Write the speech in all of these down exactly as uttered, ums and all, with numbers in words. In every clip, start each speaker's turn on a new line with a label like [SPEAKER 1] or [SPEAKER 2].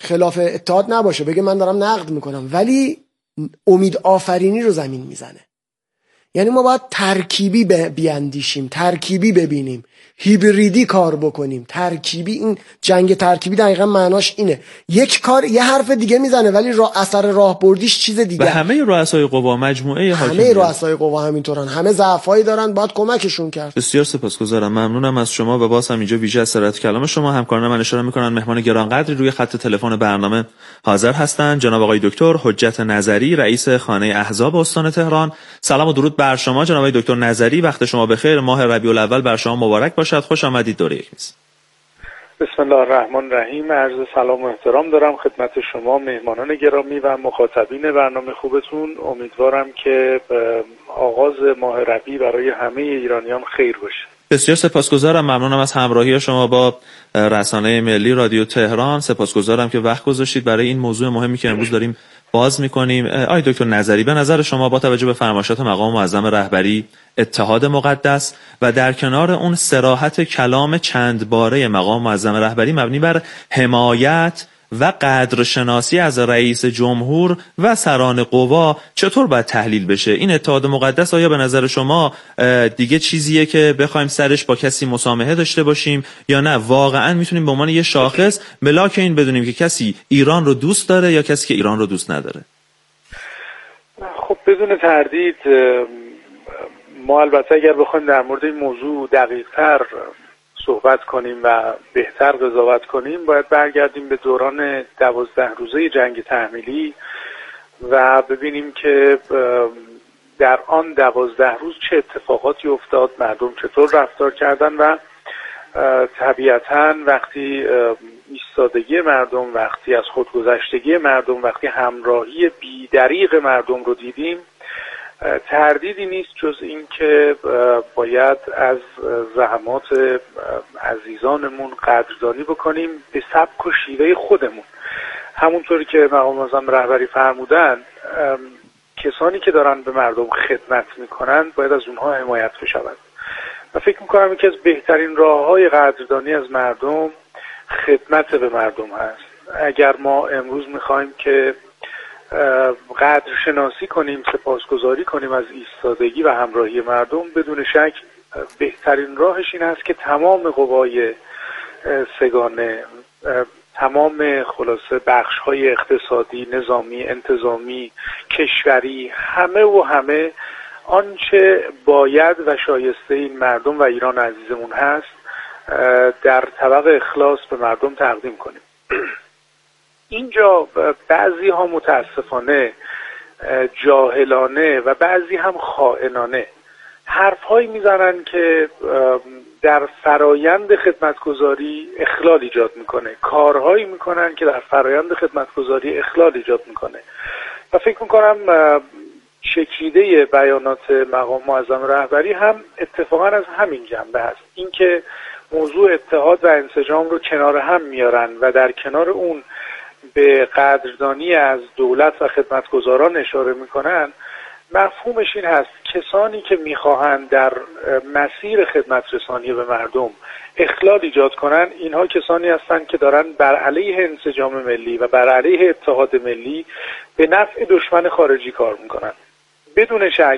[SPEAKER 1] خلاف اتحاد نباشه، بگه من دارم نقد میکنم، ولی امید آفرینی رو زمین میزنه. یعنی ما باید ترکیبی بیاندیشیم، ترکیبی ببینیم، هیبریدی کار بکنیم، ترکیبی. این جنگ ترکیبی دقیقا معناش اینه، یک کار یه حرف دیگه میزنه ولی را اثر راهبردیش چیز دیگه.
[SPEAKER 2] و همه رؤسای قوا، مجموعه
[SPEAKER 1] همه رؤسای قوا همینطورن، همه ضعفایی دارن، باید کمکشون کرد.
[SPEAKER 2] بسیار سپاسگزارم، ممنونم از شما و باز هم اینجا ویژه از سرعت کلام شما. همکاران من اشاره میکنن مهمان گرانقدری روی خط تلفن برنامه حاضر هستند، جناب آقای دکتر حجت نظری، رئیس خانه احزاب استان تهران. سلام و درود بر شما جناب آقای دکتر نظری، وقت شما بخیر، ماه ربیع الاول بر شما مبارک باشد. خوش آمدید دوره یک میز.
[SPEAKER 3] بسم الله الرحمن الرحیم. عرض سلام و احترام دارم خدمت شما مهمانان گرامی و مخاطبین برنامه خوبتون. امیدوارم که آغاز ماه ربیع برای همه ایرانیان خیر باشه.
[SPEAKER 2] بسیار سپاسگزارم، ممنونم از همراهی شما با رسانه ملی رادیو تهران. سپاسگزارم که وقت گذاشتید برای این موضوع مهمی که امروز داریم باز می‌کنیم. آقای دکتر نظری، به نظر شما با توجه به فرمایشات مقام معظم رهبری اتحاد مقدس و در کنار اون صراحت کلام چند باره مقام معظم رهبری مبنی بر حمایت و قدرشناسی از رئیس جمهور و سران قوا، چطور باید تحلیل بشه این اتحاد مقدس؟ آیا به نظر شما دیگه چیزیه که بخوایم سرش با کسی مسامحه داشته باشیم، یا نه واقعا میتونیم به عنوان یه شاخص ملاک این بدونیم که کسی ایران رو دوست داره یا کسی که ایران رو دوست نداره؟
[SPEAKER 3] خب بدون تردید ما البته اگر بخوایم در مورد این موضوع دقیق‌تر صحبت کنیم و بهتر قضاوت کنیم، باید برگردیم به دوران دوازده روزه جنگ تحمیلی و ببینیم که در آن دوازده روز چه اتفاقاتی افتاد، مردم چطور رفتار کردن و طبیعتاً وقتی ایستادگی مردم، وقتی از خودگذشتگی مردم، وقتی همراهی بی‌دریغ مردم رو دیدیم، تردیدی نیست جز این که باید از زحمات عزیزانمون قدردانی بکنیم به سبک و شیوه خودمون. همونطوری که مقام معظم رهبری فرمودن، کسانی که دارن به مردم خدمت میکنن باید از اونها حمایت بشود و فکر میکنم یکی از بهترین راههای قدردانی از مردم خدمت به مردم هست. اگر ما امروز میخوایم که قدر شناسی کنیم، سپاسگزاری کنیم از ایستادگی و همراهی مردم، بدون شک بهترین راهش این است که تمام قوای سگانه، تمام خلاصه بخش‌های اقتصادی، نظامی، انتظامی، کشوری، همه و همه آنچه باید و شایسته این مردم و ایران عزیزمون هست در طبق اخلاص به مردم تقدیم کنیم. اینجا بعضی ها متاسفانه جاهلانه و بعضی هم خائنانه حرف هایی میزنن که در فرایند خدمتگزاری اخلال ایجاد میکنه، کارهایی میکنن که در فرایند خدمتگزاری اخلال ایجاد میکنه و فکر میکنم چکیده بیانات مقام معظم رهبری هم اتفاقا از همین جنبه هست، اینکه موضوع اتحاد و انسجام رو کنار هم میارن و در کنار اون به قدردانی از دولت و خدمتگزاران اشاره میکنن. مفهومش این هست کسانی که میخواهند در مسیر خدمت رسانی به مردم اخلال ایجاد کنن، اینها کسانی هستند که دارن بر علیه انسجام ملی و بر علیه اتحاد ملی به نفع دشمن خارجی کار میکنن. بدون شک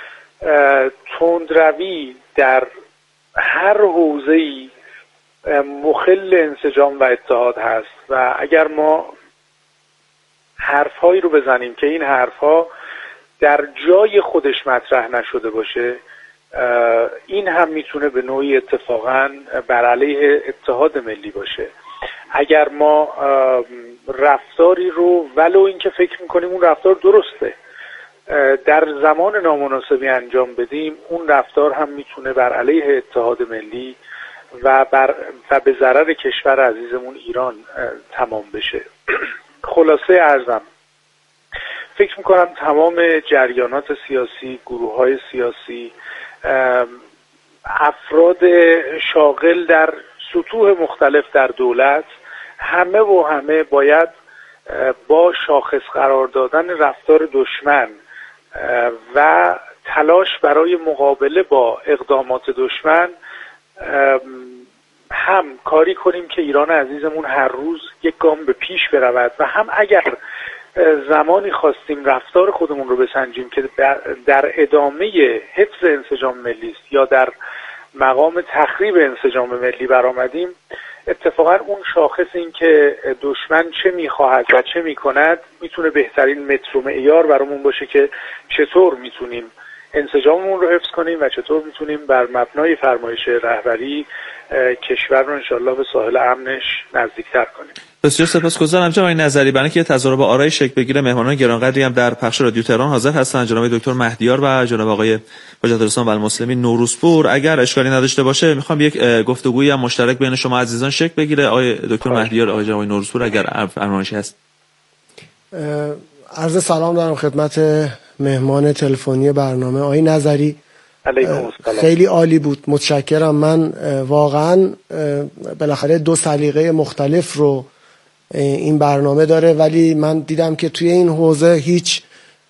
[SPEAKER 3] تندروی در هر حوزه‌ای مخل انسجام و اتحاد هست و اگر ما حرفهایی رو بزنیم که این حرفها در جای خودش مطرح نشده باشه، این هم میتونه به نوعی اتفاقا بر علیه اتحاد ملی باشه. اگر ما رفتاری رو ولو اینکه فکر میکنیم اون رفتار درسته در زمان نامناسبی انجام بدیم، اون رفتار هم میتونه بر علیه اتحاد ملی و, بر و به ضرر کشور عزیزمون ایران تمام بشه. خلاصه عرضم، فکر میکنم تمام جریانات سیاسی، گروه های سیاسی، افراد شاغل در سطوح مختلف در دولت، همه و همه باید با شاخص قرار دادن رفتار دشمن و تلاش برای مقابله با اقدامات دشمن هم کاری کنیم که ایران عزیزمون هر روز یک گام به پیش برود و هم اگر زمانی خواستیم رفتار خودمون رو بسنجیم که در ادامه حفظ انسجام ملی است یا در مقام تخریب انسجام ملی برآمدیم، اتفاقا اون شاخص این که دشمن چه میخواهد و چه میکند میتونه بهترین متر و معیار برامون باشه که چطور میتونیم انسجاممون رو حفظ کنیم و چطور میتونیم بر مبنای فرمایش رهبری کشور رو انشالله به ساحل امنش نزدیکتر کنیم.
[SPEAKER 2] بسیار سپاسگزارم جناب نظری. برای اینکه تظاهر با آرای شکل بگیره، مهمانان گرانقدری هم در پخش رادیو تهران حاضر هستند، جناب دکتر مهدیار و جناب آقای حجت الاسلام و المسلمین نوروزپور. اگر اشکالی نداشته باشه میخوام یک گفتگویی هم مشترک بین شما عزیزان شکل بگیره. آقای دکتر مهدیار، آقای جناب نوروزپور، اگر فرمایشی هست.
[SPEAKER 1] عرض سلام دارم خدمت مهمان تلفنی برنامه آقای نظری. خیلی عالی بود، متشکرم. من واقعا بالاخره دو سلیقه مختلف رو این برنامه داره، ولی من دیدم که توی این حوزه هیچ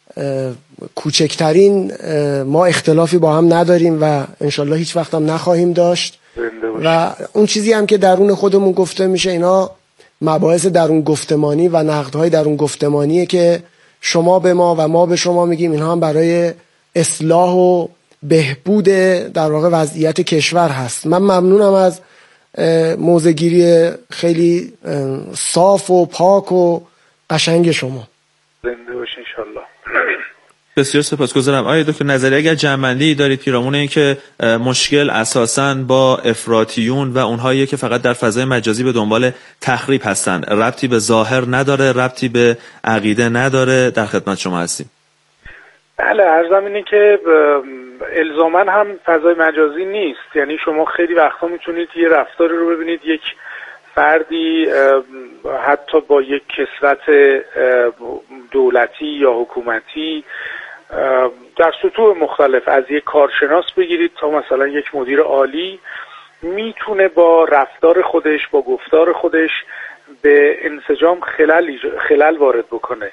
[SPEAKER 1] کوچکترین ما اختلافی با هم نداریم و انشالله هیچ وقت هم نخواهیم داشت و اون چیزی هم که درون خودمون گفته میشه اینا مباحث درون گفتمانی و نقدهای درون گفتمانیه که شما به ما و ما به شما میگیم، اینها هم برای اصلاح و بهبود در واقع وضعیت کشور هست. من ممنونم از موضع‌گیری خیلی صاف و پاک و قشنگ شما.
[SPEAKER 3] زنده باش انشالله.
[SPEAKER 2] بسیار سپاسگزارم. آقای دکتر نظری، اگر جمع‌بندی دارید پیرامون این که مشکل اساساً با افراطیون و اونهایی که فقط در فضای مجازی به دنبال تخریب هستن، ربطی به ظاهر نداره، ربطی به عقیده نداره، در خدمت شما هستیم.
[SPEAKER 3] بله، عرضم اینه که الزاماً هم فضای مجازی نیست. یعنی شما خیلی وقتا میتونید یه رفتاری رو ببینید، یک فردی حتی با یک کسوت دولتی یا حکومتی در سطوح مختلف، از یک کارشناس بگیرید تا مثلا یک مدیر عالی، میتونه با رفتار خودش، با گفتار خودش به انسجام خلل خلل وارد بکنه.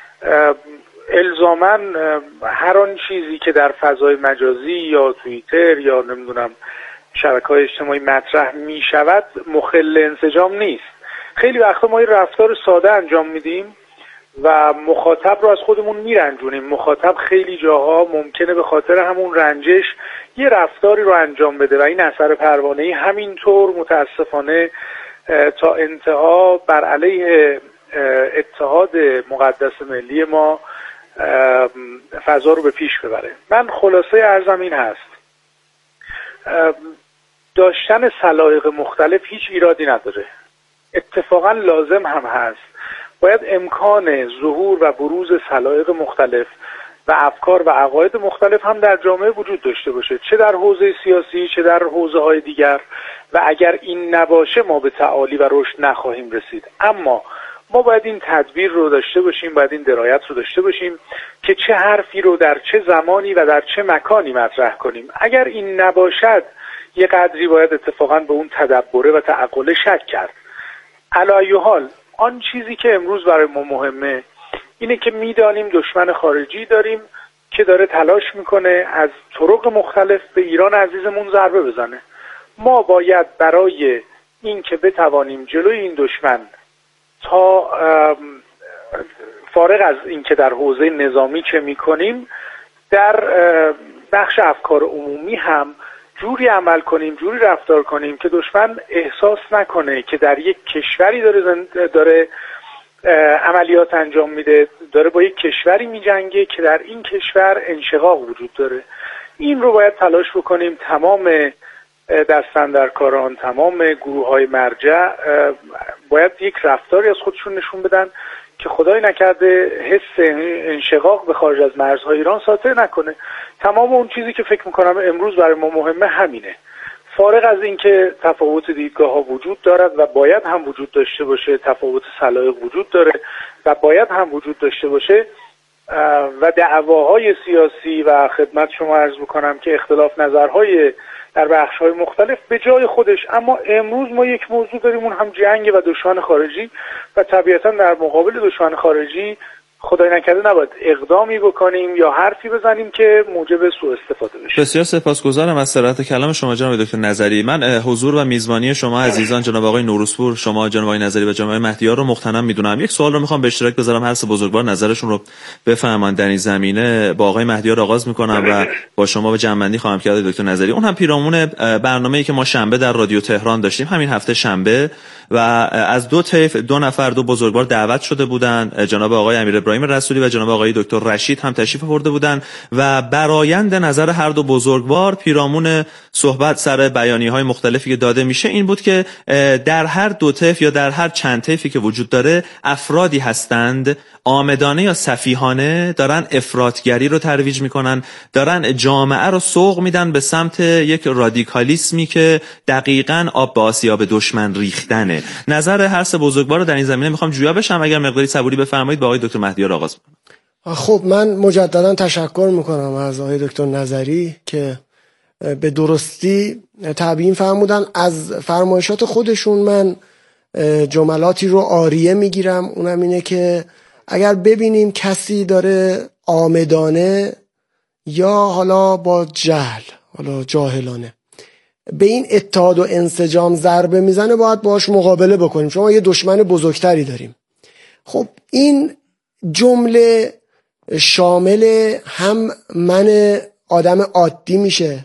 [SPEAKER 3] الزاماً هر آن چیزی که در فضای مجازی یا توییتر یا نمیدونم شبکه‌های اجتماعی مطرح می شود مخل انسجام نیست. خیلی وقتا ما این رفتار ساده انجام میدیم و مخاطب رو از خودمون میرنجونیم. مخاطب خیلی جاها ممکنه به خاطر همون رنجش یه رفتاری رو انجام بده و این اثر پروانه‌ای همینطور متاسفانه تا انتها بر علیه اتحاد مقدس ملی ما فضا رو به پیش ببره. من خلاصه عرضم این هست، داشتن سلایق مختلف هیچ ایرادی نداره، اتفاقا لازم هم هست. باید امکان ظهور و بروز سلایق مختلف و افکار و عقاید مختلف هم در جامعه وجود داشته باشه، چه در حوزه سیاسی چه در حوزه های دیگر، و اگر این نباشه ما به تعالی و رشد نخواهیم رسید. اما ما باید این تدبیر رو داشته باشیم، باید این درایت رو داشته باشیم که چه حرفی رو در چه زمانی و در چه مکانی مطرح کنیم. اگر این نباشد یه قدری باید اتفاقا به اون تدبره و تعقل شک کرد. علی ای حال آن چیزی که امروز برای ما مهمه اینه که میدانیم دشمن خارجی داریم که داره تلاش میکنه از طرق مختلف به ایران عزیزمون ضربه بزنه. ما باید برای این که بتوانیم جلوی این دشمن تا فارغ از این که در حوزه نظامی چه میکنیم، در بخش افکار عمومی هم جوری عمل کنیم، جوری رفتار کنیم که دشمن احساس نکنه که در یک کشوری داره زند... داره عملیات انجام میده، داره با یک کشوری میجنگه که در این کشور انشقاق وجود داره. این رو باید تلاش بکنیم تمام دستاندرکاران، تمام گروه‌های مرجع باید یک رفتاری از خودشون نشون بدن که خدای نکرده حس انشقاق به خارج از مرزهای ایران ساطع نکنه. تمام اون چیزی که فکر میکنم امروز برای ما مهمه همینه. فارغ از اینکه تفاوت دیدگاه ها وجود دارد و باید هم وجود داشته باشه، تفاوت سلایق وجود داره و باید هم وجود داشته باشه، و دعواهای سیاسی و خدمت شما عرض بکنم که اختلاف نظرهای در بخش‌های مختلف به جای خودش، اما امروز ما یک موضوع داریم، اون هم جنگ و دشمن خارجی، و طبیعتا در مقابل دشمن خارجی خدای نکرده نباید اقدامی بکنیم یا حرفی بزنیم که موجب سوء استفاده بشه.
[SPEAKER 2] بسیار سپاسگزارم از صراحت کلام شما جناب دکتر نظری. من حضور و میزبانی شما عزیزان جناب آقای نوروزپور، شما جناب آقای نظری و جناب آقای مهدیار رو مقتنم میدونم. یک سوال رو میخوام به اشتراک بذارم، هر سه بزرگوار نظرشون رو بفهمن در این زمینه. با آقای مهدیار آغاز میکنم و با شما به جمع‌بندی خواهم کرد دکتر نظری. اون هم پیرامون برنامه‌ای که ما شنبه در رادیو تهران داشتیم، همین هفته شنبه، و از دو طیف دو نفر دو بزرگوار دعوت شده بودند، جناب آقای امیر ابراهیم رسولی و جناب آقای دکتر رشید هم تشریف آورده بودند و برآیند نظر هر دو بزرگوار پیرامون صحبت سر بیانیه‌های مختلفی که داده میشه این بود که در هر دو طیف یا در هر چند طیفی که وجود داره افرادی هستند عامدانه یا سفیهانه دارن افراطگری رو ترویج میکنن، دارن جامعه رو سوق میدن به سمت یک رادیکالیسمی که دقیقاً آب به آسیاب دشمن ریختنه. نظر هر سه بزرگوار رو در این زمینه میخوام جویا بشم. اگر مقداری صبوری بفرمایید با آقای دکتر مهدیار آغاز کنم.
[SPEAKER 1] خب من مجددا تشکر میکنم از آقای دکتر نظری که به درستی تبیین فرمودن. از فرمایشات خودشون من جملاتی رو عاریه میگیرم، اونم اینه که اگر ببینیم کسی داره عامدانه یا حالا با جهل، حالا جاهلانه، به این اتحاد و انسجام ضربه میزنه، باید باهاش مقابله بکنیم. شما یه دشمن بزرگتری داریم. خب این جمله شامل هم من آدم عادی میشه،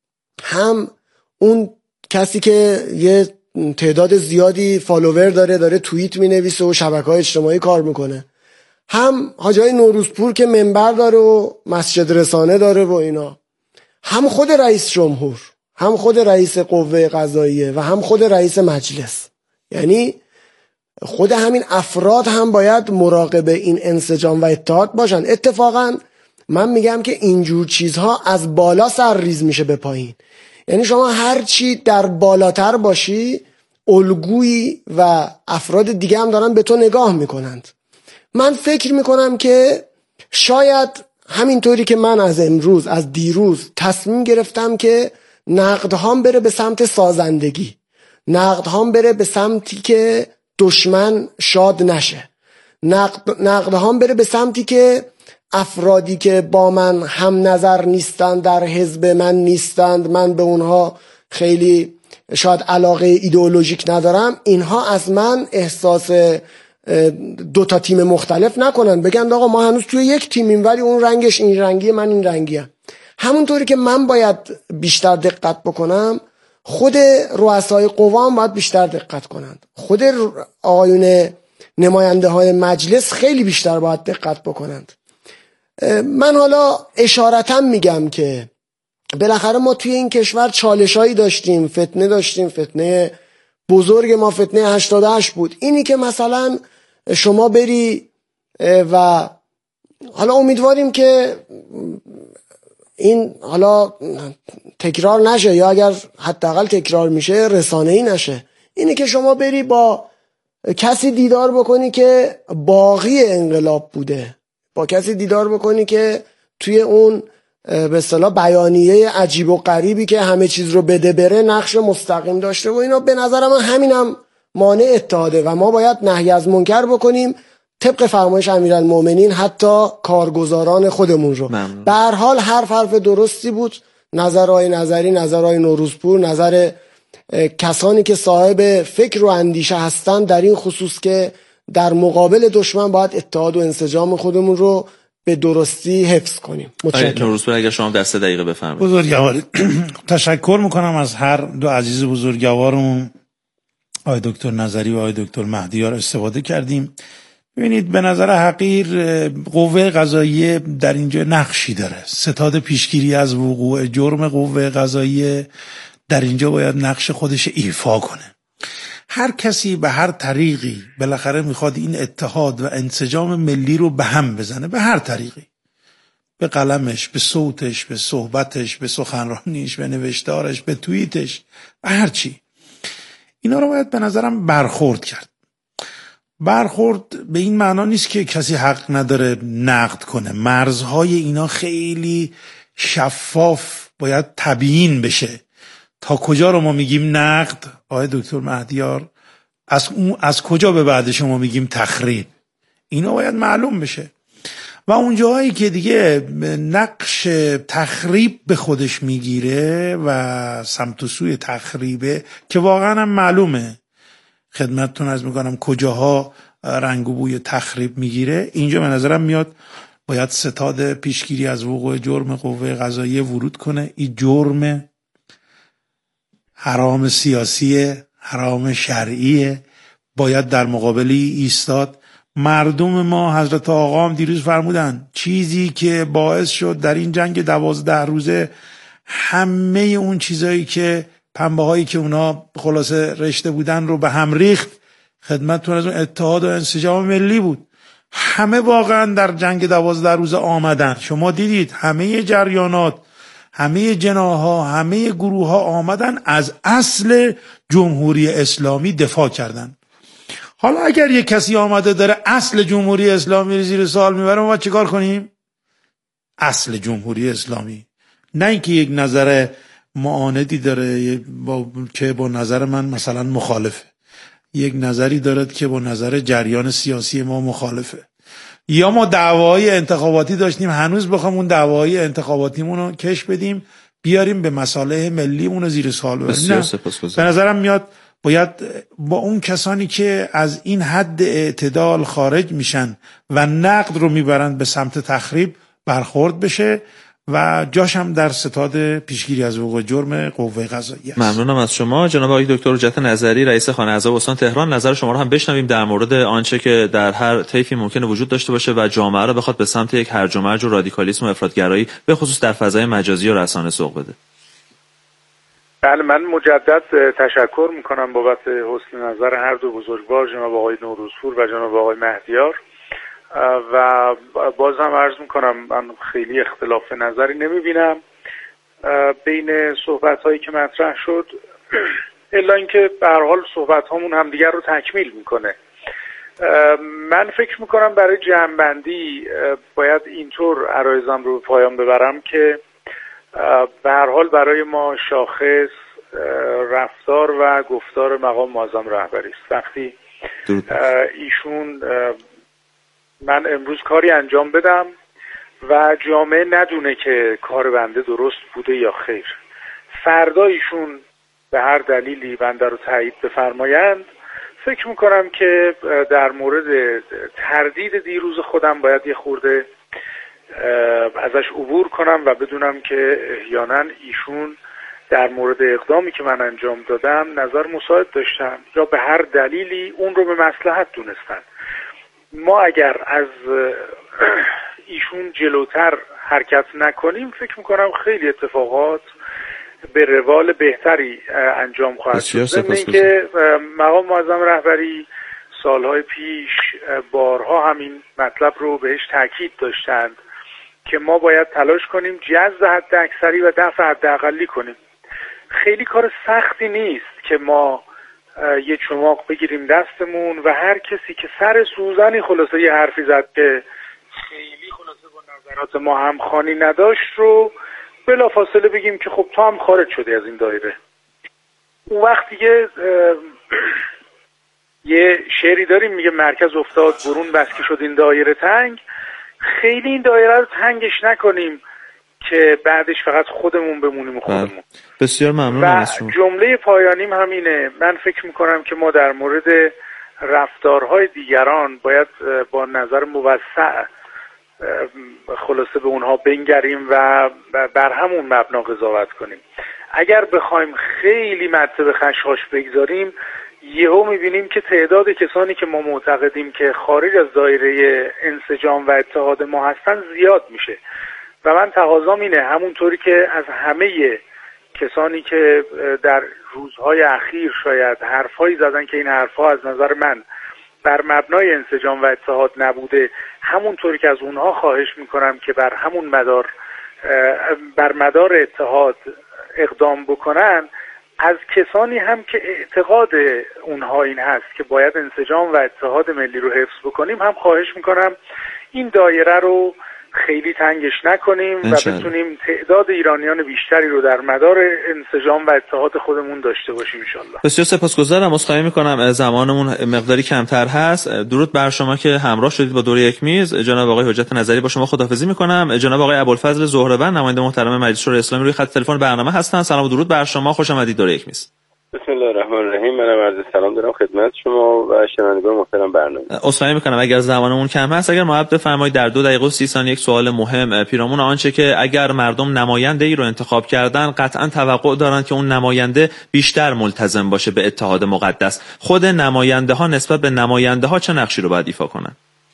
[SPEAKER 1] هم اون کسی که یه تعداد زیادی فالوور داره، داره توییت مینویسه و شبکه‌های اجتماعی کار میکنه، هم حاجی نوروزپور که منبر داره و مسجد رسانه داره و اینا، هم خود رئیس جمهور، هم خود رئیس قوه قضاییه و هم خود رئیس مجلس. یعنی خود همین افراد هم باید مراقب این انسجام و اتحاد باشن. اتفاقا من میگم که اینجور چیزها از بالا سرریز میشه به پایین. یعنی شما هر چی در بالاتر باشی، الگویی و افراد دیگه هم دارن به تو نگاه میکنند. من فکر میکنم که شاید همینطوری که من از امروز، از دیروز تصمیم گرفتم که نقدهام بره به سمت سازندگی، نقدهام بره به سمتی که دشمن شاد نشه، نقد نقدهام بره به سمتی که افرادی که با من هم نظر نیستند، در حزب من نیستند، من به اونها خیلی شاید علاقه ایدئولوژیک ندارم، اینها از من احساس دو تا تیم مختلف نکنن، بگن آقا ما هنوز توی یک تیمیم ولی اون رنگش این رنگیه، من این رنگیم. همونطوری که من باید بیشتر دقت بکنم، خود رؤسای قوا هم باید بیشتر دقت کنند، خود آقایون نماینده های مجلس خیلی بیشتر باید دقت بکنند. من حالا اشارتا میگم که بالاخره ما توی این کشور چالشایی داشتیم، فتنه داشتیم، فتنه بزرگ ما فتنه هشتاد و هشت بود. اینی که مثلا شما بری و حالا امیدواریم که این حالا تکرار نشه، یا اگر حداقل تکرار میشه رسانه‌ای نشه، اینی که شما بری با کسی دیدار بکنی که باغی انقلاب بوده، با کسی دیدار بکنی که توی اون به اصطلاح بیانیه عجیب و غریبی که همه چیز رو بده بره نقش مستقیم داشته و اینا، به نظر من همینم مانع اتحاده و ما باید نهی از منکر بکنیم طبق فرمایش امیرالمومنین، حتی کارگزاران خودمون رو. به هر حال حرف حرف درستی بود، نظرهای نظری، نظرهای نوروزپور، نظر کسانی که صاحب فکر و اندیشه هستن در این خصوص که در مقابل دشمن باید اتحاد و انسجام خودمون رو به درستی حفظ کنیم.
[SPEAKER 2] متشکرم. نوروزپور اگر شما در سه دقیقه بفرمایید.
[SPEAKER 4] بزرگوار تشکر میکنم از هر دو عزیز بزرگوارمون، آقای دکتر نظری و آقای دکتر مهدیار استفاده کردیم. ببینید به نظر حقیر قوه قضاییه در اینجا نقشی داره. ستاد پیشگیری از وقوع جرم قوه قضاییه در اینجا باید نقش خودش ایفا کنه. هر کسی به هر طریقی بالاخره میخواد این اتحاد و انسجام ملی رو به هم بزنه، به هر طریقی، به قلمش، به صوتش، به صحبتش، به سخنرانیش، به نوشتارش، به توییتش، به هر چی، اینا رو باید به نظرم برخورد کرد. برخورد به این معنا نیست که کسی حق نداره نقد کنه، مرزهای اینا خیلی شفاف باید تبیین بشه. تا کجا رو ما میگیم نقد آقای دکتر مهدیار، از اون از کجا به بعد شما میگیم تخریب، اینا باید معلوم بشه. و اون جاهایی که دیگه نقش تخریب به خودش میگیره و سمت و سوی تخریبه که واقعا هم معلومه، خدمتتون عرض میکنم کجاها رنگ و بوی تخریب میگیره، اینجا به نظرم میاد باید ستاد پیشگیری از وقوع جرم قوه قضاییه ورود کنه. این جرم حرام سیاسیه، حرام شرعیه، باید در مقابلی ایستاد. مردم ما، حضرت آقا هم دیروز فرمودن، چیزی که باعث شد در این جنگ دوازده روزه همه اون چیزایی که پنبه هایی که اونا خلاصه رشته بودن رو به هم ریخت، خدمتتون از اون اتحاد و انسجام ملی بود. همه واقعا در جنگ دوازده روزه آمدن، شما دیدید همه جریانات، همه جناح‌ها، همه گروه‌ها آمدن از اصل جمهوری اسلامی دفاع کردن. حالا اگر یک کسی آمده داره اصل جمهوری اسلامی رو زیر سوال میبره، ما باید چیکار کنیم؟ اصل جمهوری اسلامی، نه اینکه یک نظر معاندی داره با... که با نظر من مثلا مخالفه، یک نظری دارد که با نظر جریان سیاسی ما مخالفه، یا ما دعوای انتخاباتی داشتیم هنوز بخوام اون دعوای انتخاباتیمون رو کش بدیم بیاریم به مصالح ملیمون رو زیر سوال ببریم. به نظرم میاد باید با اون کسانی که از این حد اعتدال خارج میشن و نقد رو میبرند به سمت تخریب برخورد بشه و جاش هم در ستاد پیشگیری از وقوع جرم قوه قضاییه است.
[SPEAKER 2] ممنونم از شما جناب آقای دکتر حجت نظری، رئیس خانه اعضا استان تهران. نظر شما رو هم بشنویم در مورد آنچه که در هر طیفی ممکنه وجود داشته باشه و جامعه رو بخواد به سمت یک هرج و مرج و رادیکالیسم و افراطگرایی به خصوص در فضای مجازی و رسانه سوق بده.
[SPEAKER 3] بله، من مجدد تشکر میکنم بابت حسن نظر هر دو بزرگوار، جناب آقای نوروزپور و جناب آقای مهدیار، و باز هم عرض میکنم من خیلی اختلاف نظری نمیبینم بین صحبت هایی که مطرح شد، الا اینکه به هر حال صحبت هامون همدیگر رو تکمیل میکنه. من فکر میکنم برای جمع‌بندی باید اینطور عرایزم رو به پایان ببرم که به هر حال برای ما شاخص رفتار و گفتار مقام معظم رهبری است. وقتی ایشون من امروز کاری انجام بدم و جامعه ندونه که کار بنده درست بوده یا خیر، فردا ایشون به هر دلیلی بنده رو تایید بفرمایند، فکر میکنم که در مورد تردید دیروز خودم باید یه خورده ازش عبور کنم و بدونم که احیانا ایشون در مورد اقدامی که من انجام دادم نظر مساعد داشتن یا به هر دلیلی اون رو به مصلحت دونستن. ما اگر از ایشون جلوتر حرکت نکنیم فکر میکنم خیلی اتفاقات به روال بهتری انجام خواهد شد. ضمن اینکه مقام معظم رهبری سالهای پیش بارها همین مطلب رو بهش تاکید داشتند که ما باید تلاش کنیم جذب حد اکثری و دفع حد اقلی کنیم. خیلی کار سختی نیست که ما یه چماق بگیریم دستمون و هر کسی که سر سوزنی خلاصه یه حرفی زد که خیلی خلاصه با نظرات ما همخوانی نداشت رو بلافاصله بگیم که خب تو هم خارج شدی از این دایره. اون وقت دیگه یه شعری داریم میگه مرکز افتاد برون بس که شد این دایره تنگ. خیلی این دایره رو تنگش نکنیم که بعدش فقط خودمون بمونیم و خودمون.
[SPEAKER 2] بسیار ممنونم از شما.
[SPEAKER 3] جمله پایانیم همینه. من فکر میکنم که ما در مورد رفتارهای دیگران باید با نظر موسع خلاصه به اونها بنگریم و بر همون مبنا قضاوت کنیم. اگر بخوایم خیلی مدد به خشخاش بگذاریم یهو میبینیم که تعداد کسانی که ما معتقدیم که خارج از دایره انسجام و اتحاد ما هستن زیاد میشه و من تقاضام اینه همونطوری که از همه کسانی که در روزهای اخیر شاید حرفایی زدن که این حرفها از نظر من بر مبنای انسجام و اتحاد نبوده، همونطوری که از اونها خواهش میکنم که بر همون مدار بر مدار اتحاد اقدام بکنن، از کسانی هم که اعتقاد اونها این هست که باید انسجام و اتحاد ملی رو حفظ بکنیم هم خواهش میکنم این دایره رو خیلی تنگش نکنیم و بتونیم تعداد ایرانیان بیشتری رو در مدار انسجام و اتحاد خودمون داشته باشیم انشالله.
[SPEAKER 2] بسیار سپاسگزارم. عذرخواهی میکنم زمانمون مقداری کمتر هست. درود بر شما که همراه شدید با دور یک میز. جناب آقای حجت نظری با شما خداحافظی میکنم. جناب آقای ابوالفضل زهره‌بند نماینده محترم مجلس شورای اسلامی روی خط تلفن برنامه هستن. سلام و درود بر شما، خوش آمدید دور یک میز.
[SPEAKER 5] بسم الله الرحمن الرحیم. منم عرض سلام دارم خدمت شما و شنوندگان محترم برنامه.
[SPEAKER 2] عذرخواهی میکنم اگر زمانمون کم هست، اگر محبت بفرمایید در دو دقیقه و سی ثانیه یک سوال مهم پیرامون آنچه که اگر مردم نماینده ای رو انتخاب کردن قطعا توقع دارن که اون نماینده بیشتر ملتزم باشه به اتحاد مقدس. خود نماینده ها نسبت به نماینده ها چه نقشی رو باید ایفا کنن؟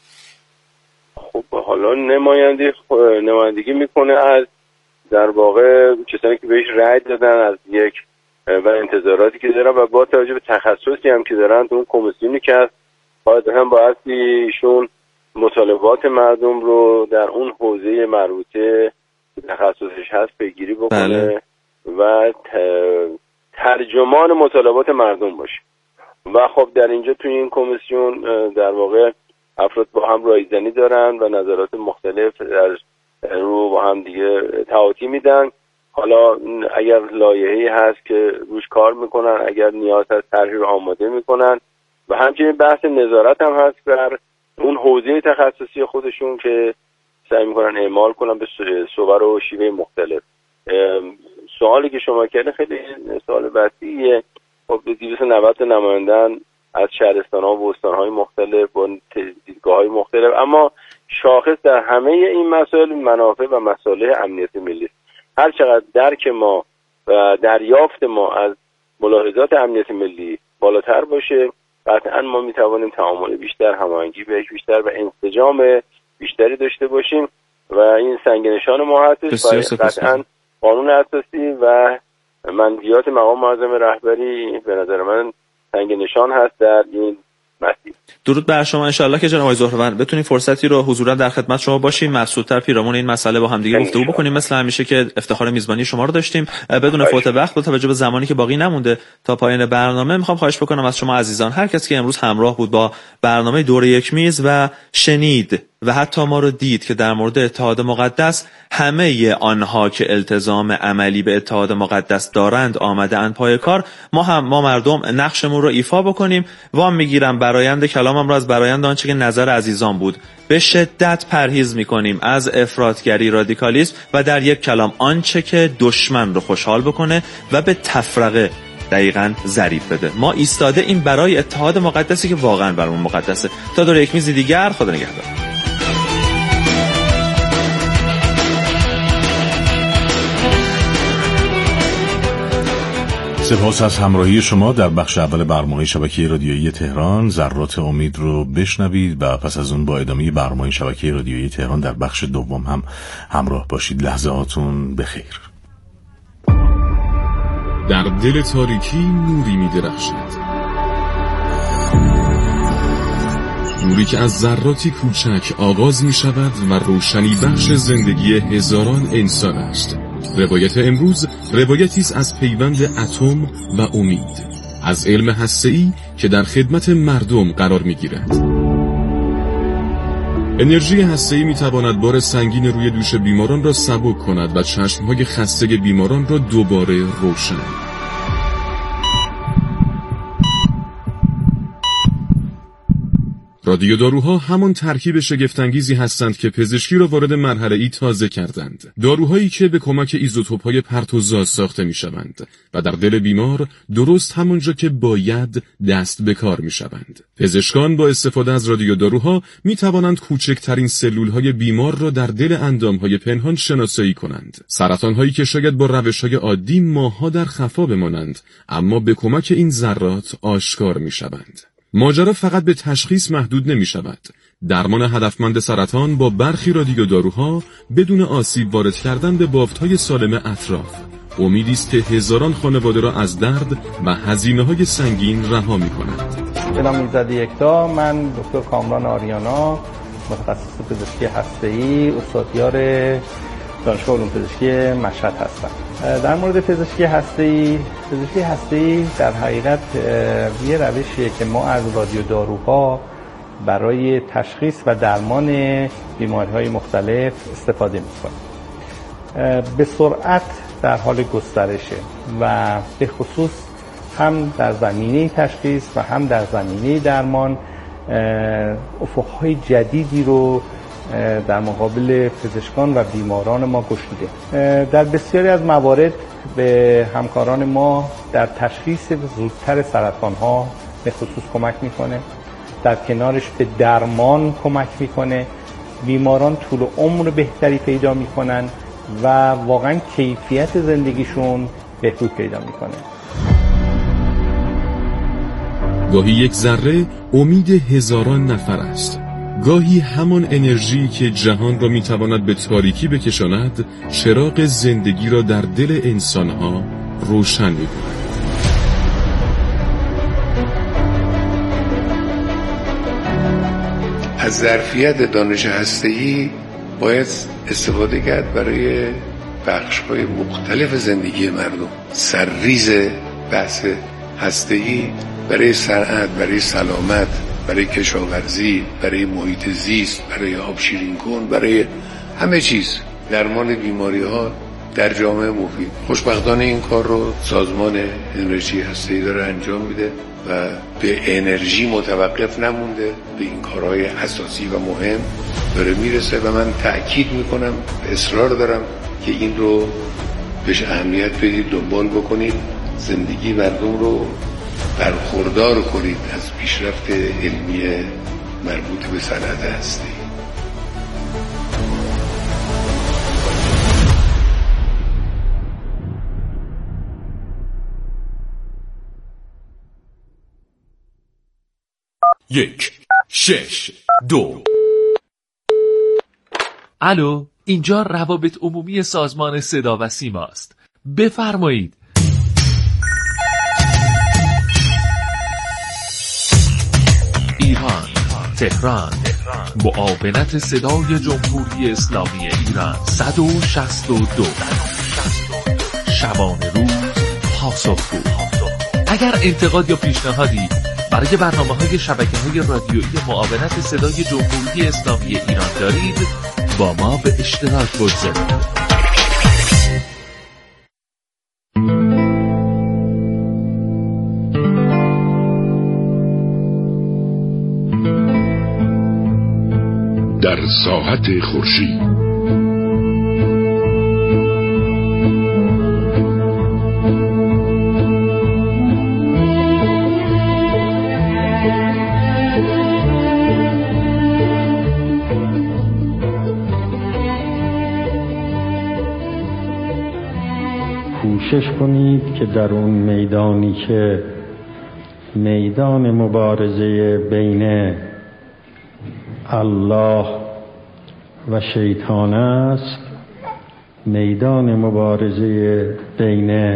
[SPEAKER 5] خب حالا نماینده نمایندگی میکنه از در واقع کسانی که بهش رأی دادن از یک و انتظاراتی که دارن و با توجه به تخصصی هم که دارن تو اون کمیسیونی که هست باید هم باید ایشون مطالبات مردم رو در اون حوزه مربوطه تخصصش هست پیگیری بکنه بله. و ترجمان مطالبات مردم باشه و خب در اینجا توی این کمیسیون در واقع افراد با هم رایزنی دارن و نظرات مختلف در رو با هم دیگه تعاطی میدن. حالا اگر لایحه‌ای هست که روش کار میکنن، اگر نیاز هست طرحی رو آماده میکنن و همچنین بحث نظارت هم هست بر اون حوزه تخصصی خودشون که سعی میکنن اعمال کنن به صور و شیوه مختلف. سوالی که شما کردین خیلی سوال وسیعه. خب دویست و نود نمایندگان از شهرستان‌ها و استان‌های مختلف با دیدگاه‌های مختلف، اما شاخص در همه این مسائل منافع و مصالح امنیت ملی. هر چقدر درک ما و دریافت ما از ملاحظات امنیت ملی بالاتر باشه، قطعا ما میتوانیم تعامل بیشتر، هماهنگی بیشتر و انسجام بیشتری داشته باشیم و این سنگ نشان ما هستش. قطعا قانون اساسی و منویات مقام معظم رهبری به نظر من سنگ نشان هست در این مسیر.
[SPEAKER 2] درود بر شما. انشالله که جناب آقای زهره‌بند بتونیم فرصتی رو حضورا در خدمت شما باشیم، مسعودتر پیرامون این مسئله با هم دیگه گفتگو بکنیم مثل همیشه که افتخار میزبانی شما رو داشتیم. بدون فوت وقت با توجه به زمانی که باقی نمونده تا پایان برنامه میخوام خواهش بکنم از شما عزیزان، هر کسی که امروز همراه بود با برنامه دور یک میز و شنید و حتی ما رو دید که در مورد اتحاد مقدس همه آنها که التزام عملی به اتحاد مقدس دارند آمده اند پای کار، ما هم ما مردم نقشمون رو ایفا بکنیم. وام میگیرم برآیند کلامم رو از برآیند آنچه که نظر عزیزان بود. به شدت پرهیز میکنیم از افراطگری، رادیکالیسم و در یک کلام آنچه که دشمن رو خوشحال بکنه و به تفرقه دقیقاً ضریب بده. ما ایستاده این برای اتحاد مقدسی که واقعاً برامون مقدسه. تا دور یک میز دیگر، خدا نگهدار.
[SPEAKER 6] سپاس از همراهی شما در بخش اول برنامه شبکه رادیویی تهران. ذرات امید رو بشنوید و پس از اون با ادامه برنامه شبکه رادیویی تهران در بخش دوم هم همراه باشید. لحظه هاتون بخیر.
[SPEAKER 7] در دل تاریکی نوری می درخشد، نوری که از ذراتی کوچک آغاز می شود و روشنی بخش زندگی هزاران انسان است. روایت امروز روایتی است از پیوند اتم و امید، از علم هسته‌ای که در خدمت مردم قرار می‌گیرد. انرژی هسته‌ای می‌تواند بار سنگین روی دوش بیماران را سبک کند و چشم‌های خسته بیماران را دوباره روشن. رادیو داروها همان ترکیب شگفت‌انگیزی هستند که پزشکی را وارد مرحله‌ای تازه کردند. داروهایی که به کمک ایزوتوپ‌های پرتوزا ساخته می‌شوند و در دل بیمار درست همونجا که باید دست به کار می‌شوند. پزشکان با استفاده از رادیو داروها می‌توانند کوچکترین سلول‌های بیمار را در دل اندام‌های پنهان شناسایی کنند. سرطان‌هایی که شاید با روش‌های عادی ماه‌ها در خفا بمانند، اما به کمک این ذرات آشکار می‌شوند. ماجرا فقط به تشخیص محدود نمی شود. درمان هدفمند سرطان با برخی رادیو داروها بدون آسیب وارد کردن به بافت‌های سالم اطراف امیدی است که هزاران خانواده را از درد و هزینه‌های سنگین رها می‌کند.
[SPEAKER 8] جناب میرزا یکتا، من دکتر کامران آریانا، متخصص پزشکی هسته‌ای، استادیار دانشگاه علوم پزشکی مشهد هستم. در مورد پزشکی هسته‌ای، پزشکی هسته‌ای در حقیقت یه روشیه که ما از رادیو داروها برای تشخیص و درمان بیماری‌های مختلف استفاده می‌کنیم. به سرعت در حال گسترشه و به خصوص هم در زمینه تشخیص و هم در زمینه درمان افق‌های جدیدی رو در مقابل پزشکان و بیماران ما گشوده. در بسیاری از موارد به همکاران ما در تشخیص زودتر سرطان‌ها به خصوص کمک میکنه، در کنارش به درمان کمک میکنه، بیماران طول عمر بهتری پیدا میکنن و واقعا کیفیت زندگیشون بهبود پیدا میکنه.
[SPEAKER 7] گاهی یک ذره امید هزاران نفر است. گاهی همان انرژی که جهان را میتواند به تاریکی بکشاند چراغ زندگی را در دل انسانها روشن می‌کند.
[SPEAKER 9] از ظرفیت دانش هسته‌ای باید استفاده کرد برای بخش‌های مختلف زندگی مردم. سرریز بحث هسته‌ای برای صنعت، برای سلامت، برای کشاورزی، برای محیط زیست، برای آب شیرین کن، برای همه چیز، درمان بیماری‌ها در جامعه مفید. خوشبختانه این کار رو سازمان انرژی هسته‌ای داره انجام میده و به انرژی متوقف نمونده، به این کارهای اساسی و مهم داره میرسه و من تأکید میکنم، اصرار دارم که این رو بهش اهمیت بدید، دنبال بکنید، زندگی مردم رو برخوردار کنید از پیشرفت علمی مربوط به صنعت هسته‌ای.
[SPEAKER 10] یک شش دو.
[SPEAKER 11] الو، اینجا روابط عمومی سازمان صدا و سیما است. بفرمایید. ایران، تهران، معاونت صدای جمهوری اسلامی ایران صد و شصت و دو. شبانه روز پاسخگو. اگر انتقاد یا پیشنهادی برای برنامه‌های شبکه‌های رادیویی معاونت صدای جمهوری اسلامی ایران دارید، با ما به اشتراک بگذارید.
[SPEAKER 12] در ساحت خورشید
[SPEAKER 13] کوشش کنید که در اون میدانی که میدان مبارزه بین الله و شیطان است، میدان مبارزه بین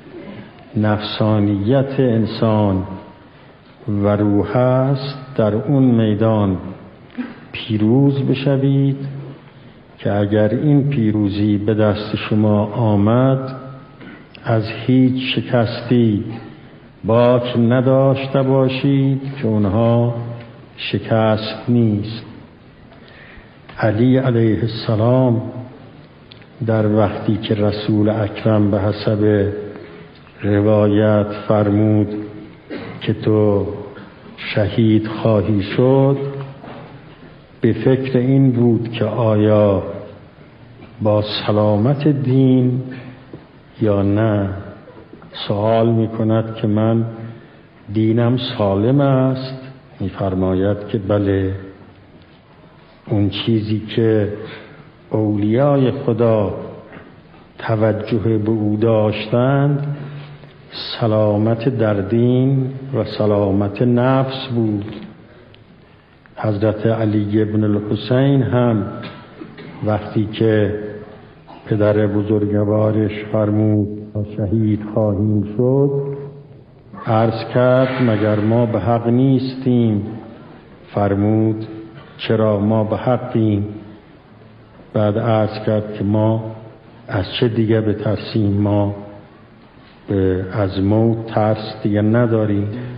[SPEAKER 13] نفسانیت انسان و روح است، در اون میدان پیروز بشوید که اگر این پیروزی به دست شما آمد، از هیچ شکستی باک نداشته باشید که اونها شکست نیست. علی علیه السلام در وقتی که رسول اکرم به حسب روایت فرمود که تو شهید خواهی شد، به فکر این بود که آیا با سلامت دین یا نه. سوال می کند که من دینم سالم است؟ می فرماید که بله. اون چیزی که اولیای خدا توجه به او داشتند سلامت در دین و سلامت نفس بود. حضرت علی ابن الحسین هم وقتی که پدر بزرگوارش فرمود تا شهید خواهیم شد، عرض کرد مگر ما به حق نیستیم؟ فرمود چرا ما به حقیم؟ بعد عرض کرد که ما از چه دیگه بترسیم؟ ما به از موت ترس دیگه نداریم.